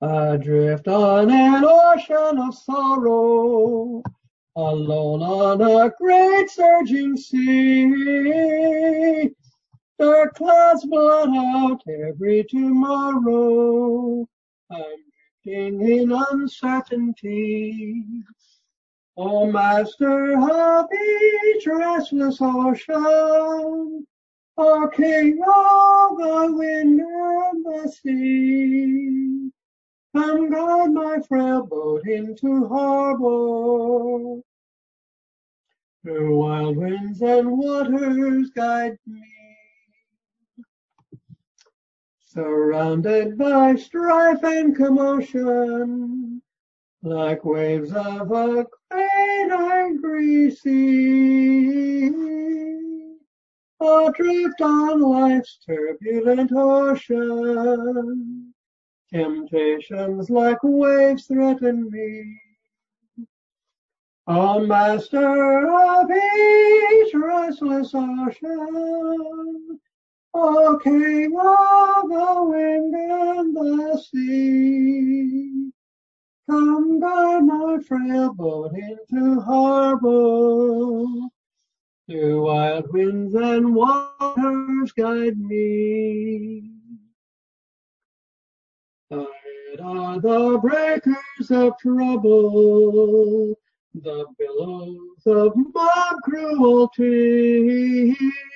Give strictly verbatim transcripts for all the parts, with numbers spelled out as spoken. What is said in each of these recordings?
Adrift on an ocean of sorrow, alone on a great surging sea. Dark clouds blot out every tomorrow. I'm drifting in uncertainty. O Master of each restless ocean, O King of the wind and the sea, come guide my frail boat into harbor. Through wild winds and waters guide me. Surrounded by strife and commotion, like waves of a great angry sea, adrift on life's turbulent ocean, temptations like waves threaten me. O Master of each restless ocean, O King of the wind and the sea, come guide my frail boat into harbor. Through wild winds and waters guide me. Ahead are the breakers of trouble, the billows of mob cruelty.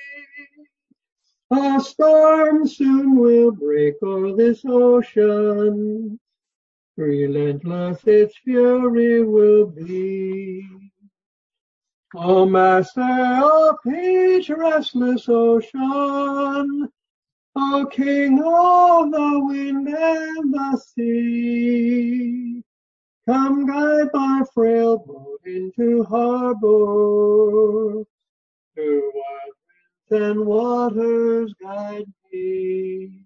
A storm soon will break o'er this ocean, relentless its fury will be. O Master of each restless ocean, O King of the wind and the sea, come guide my frail boat into harbor. Through wild winds and waters guide me.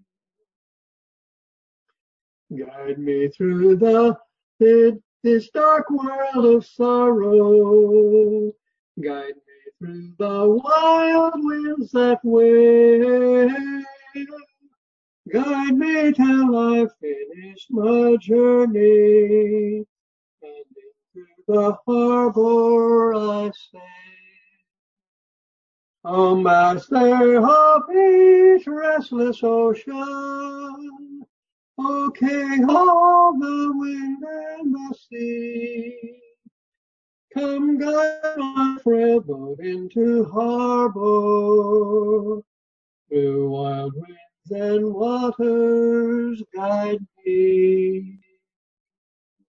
Guide me through the this dark world of sorrow. Guide me through the wild winds that wail. Guide me till I've finished my journey, and into the harbor I sail. O Master of each restless ocean, O King of the wind and the sea, come guide my frail boat into harbor. Through wild winds and waters guide me.